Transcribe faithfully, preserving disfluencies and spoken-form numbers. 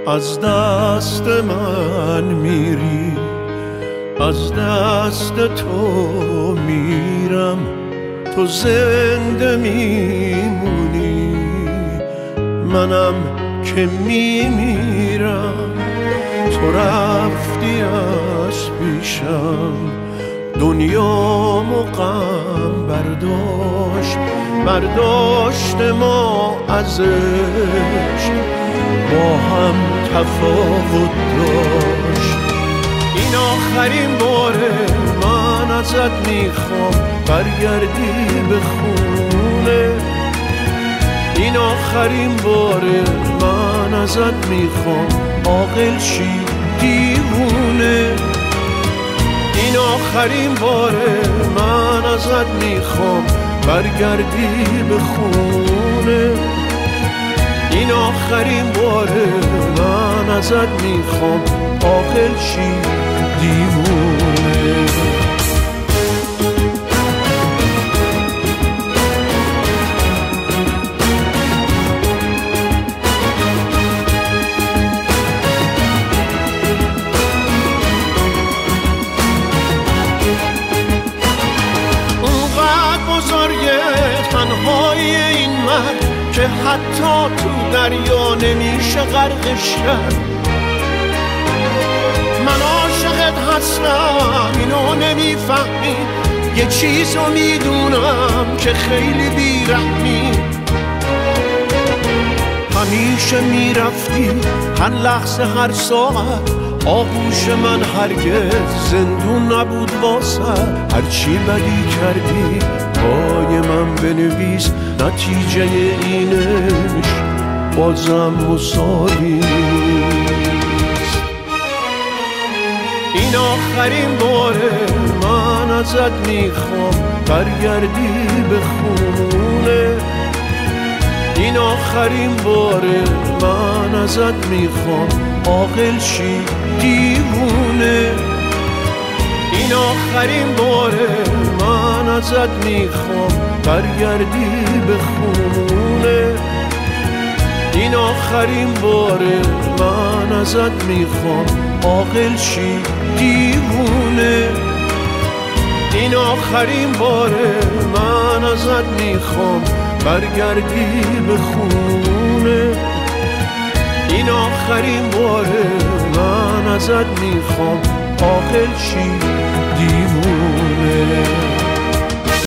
از دست من میری، از دست تو میرم، تو زنده میمونی، منم که میمیرم. تو رفتی از پیشم، دنیامو غم برداشت، برداشت ما ازش با هم تفاوت داشت. این آخرین باره من ازت میخوام برگردی به خونه، این آخرین باره من ازت میخوام عاقل شی دیوونه. این آخرین باره من ازت میخوام برگردی به خونه، این آخرین باره من ازت میخوام عاقل شی دیوونه. تنهای این من که حتی تو دریا نمیشه غرقش کرد. من عاشقت هستم اینو نمیفهمی، یه چیزو میدونم که خیلی بیرحمی. همیشه میرفتی هر لحظه هر ساعت، آغوش من هرگز زندون نبود واسه. هرچی بدی کردی پای من بنویس، نتیجه اینش بازم مساوی نیست. این آخرین باره من ازت میخوام برگردی به خونه، این آخرین باره من ازت میخوام عاقل شی دیوونه. این آخرین باره من ازت میخوام برگردی به خونه، این آخرین باره من ازت میخوام عاقل شی دیوونه. این آخرین باره من ازت میخوام برگردی به خونه، این آخرین باره من ازت میخوام عاقل شی دیوونه.